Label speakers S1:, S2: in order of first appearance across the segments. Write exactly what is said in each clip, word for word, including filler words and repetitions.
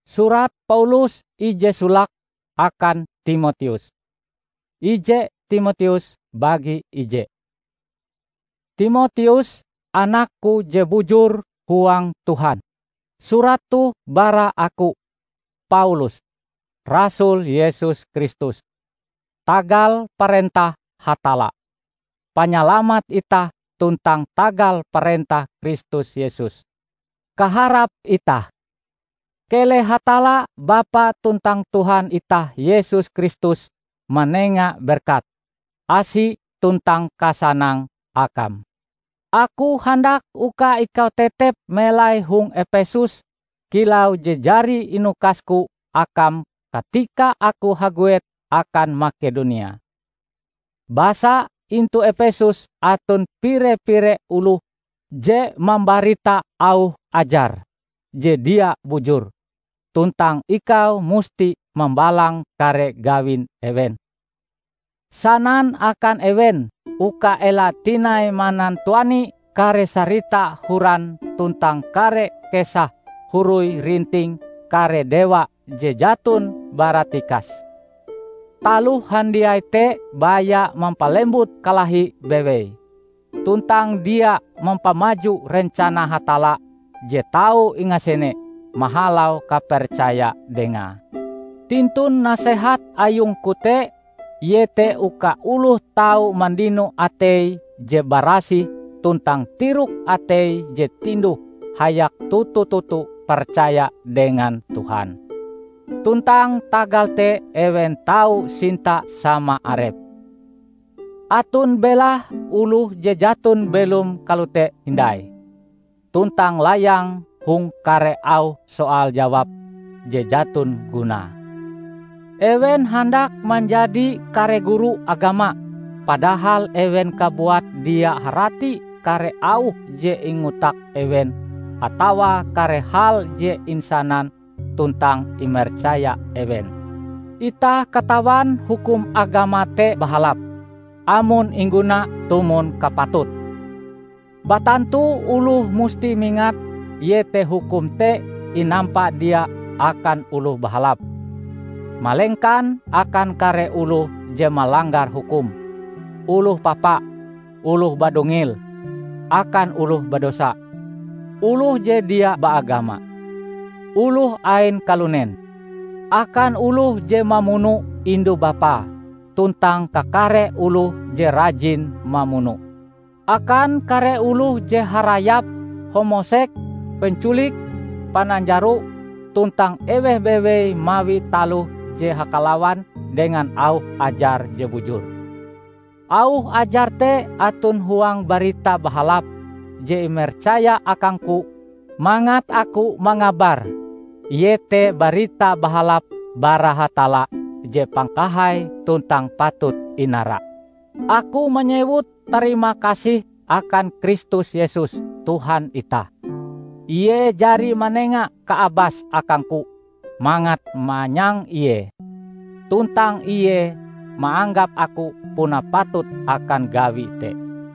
S1: Surat Paulus ije sulak akan Timotius. Ije Timotius bagi ije. Timotius, anakku je bujur huang Tuhan. Surat tu bara aku, Paulus, Rasul Yesus Kristus. Tagal perintah Hatala. Panyalamat itah tuntang tagal perintah Kristus Yesus. Kaharap itah. Kele Hatala Bapa tuntang Tuhan itah Yesus Kristus menenga berkat. Asi tuntang kasanang akam. Aku hendak uka ikau tetep melai hung Efesus kilau jejari inukasku akam ketika aku haguet akan Makedonia. Basa intu Efesus atun pire-pire uluh je membarita au ajar, je dia bujur. Tuntang ikau musti membalang kare gawin ewen. Sanan akan ewen, uka ela tinai manan tuani kare sarita huran tuntang kare kesah hurui rinting kare dewa je jatun baratikas. Taluh handiai te baya mempalembut kalahi bewe. Tuntang dia mempamaju rencana Hatala je tau ingasene mahalau kapercaya denga. Tintun nasehat ayung kute yete uka uluh tau mandino atei je barasi tuntang tiruk atei je tinduh hayak tutu-tutu percaya dengan Tuhan. Tuntang tagal te ewen tau sinta sama arep. Atun belah uluh je jatun belum kalute hindai. Tuntang layang hung kare au soal jawab je jatun guna. Ewen hendak menjadi kare guru agama, padahal ewen kabuat dia harati kare au je ingutak ewen, atawa kare hal je insanan tuntang imercaya ewen. Ita katawan hukum agama te bahalap, amun ingguna tumun kapatut. Batantu uluh musti mingat yete hukum te inampa dia akan uluh bahalap. Malengkan akan kare uluh je melanggar hukum. Uluh papa, uluh badungil, akan uluh badosa. Uluh je dia baagama. Uluh ain kalunen. Akan uluh je mamunu indu bapa. Tuntang kakare uluh je rajin mamunu. Akan kare uluh je harayap, homosek, penculik, pananjaru, tuntang eweh bewe mawi taluh je hakalawan dengan auh ajar je bujur. Auh ajar te atun huang barita bahalap je imercaya akangku, mangat aku mangabar yete barita bahalap bara Hatala je pangkahai tuntang patut inara. Aku menyebut terima kasih akan Kristus Yesus Tuhan ita. Iye jari manenga kaabas akangku, mangat manyang iye. Tuntang iye maanggap aku puna patut akan gawi te.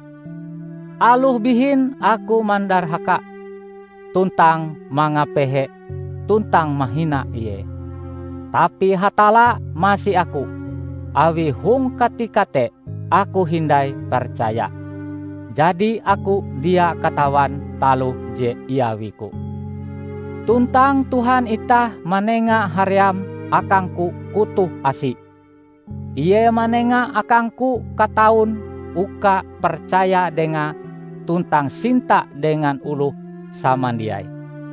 S1: Aluh bihin aku mandarhaka, tuntang mangapehe, tuntang mahina iye. Tapi Hatala masih aku, awi hung katika te aku hindai percaya. Jadi aku dia katawan taluh je iawiku. Tuntang Tuhan itah manenga haryam akangku kutuh asi. Iye manenga akangku kataun uka percaya denga tuntang sinta dengan uluh samandiai.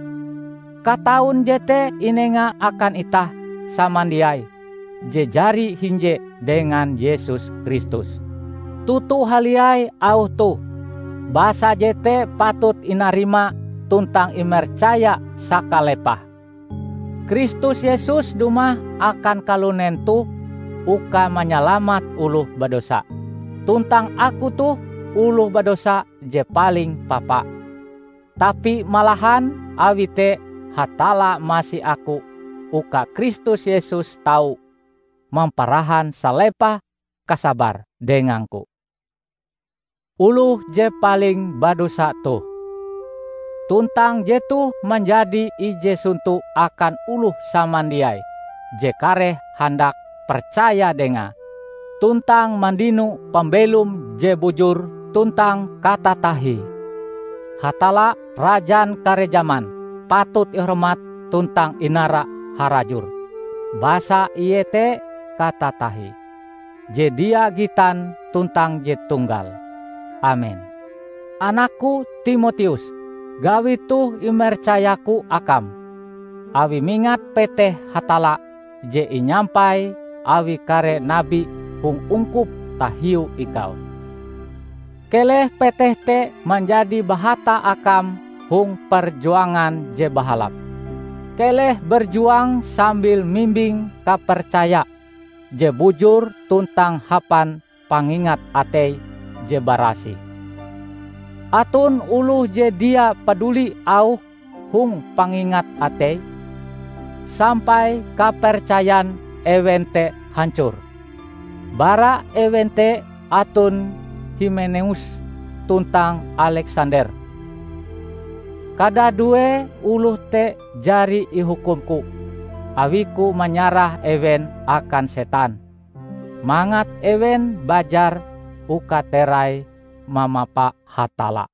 S1: Kataun jete inenga akan itah samandiai jejari hinje dengan Yesus Kristus. Tutu haliai au tu basa jete patut inarima tuntang imercaya sakalepah. Kristus Yesus dumah akan kalunen tu uka menyelamat uluh badosa. Tuntang aku tuh uluh badosa je paling papa. Tapi malahan awite Hatala masih aku uka Kristus Yesus tahu memparahan salepah kasabar denganku. Uluh je paling badosa tuh tuntang jetu menjadi ije suntu akan uluh samandiai, je kareh handak percaya denga, tuntang mandinu pembelum je bujur tuntang kata tahi. Hatala rajan karejaman, patut ihormat tuntang inara harajur. Basa iete kata tahi. Je dia gitan tuntang je tunggal. Amin. Anakku Timotius, gawi tuh imercayaku akam. Awi mingat peteh hatala je inyampai awi kare nabi hung ungkup tahiu ikau. Keleh peteh te menjadi bahata akam hung perjuangan je bahalap. Keleh berjuang sambil mimbing kapercaya je bujur tuntang hapan pangingat atei je barasi. Atun uluh je dia peduli au hung pangingat atei, sampai kapercayan ewente hancur. Bara ewente atun Himeneus tuntang Alexander. Kada due uluh te jari ihukumku, awiku menyarah ewen akan setan. Mangat ewen bajar ukaterai mamapa hatala.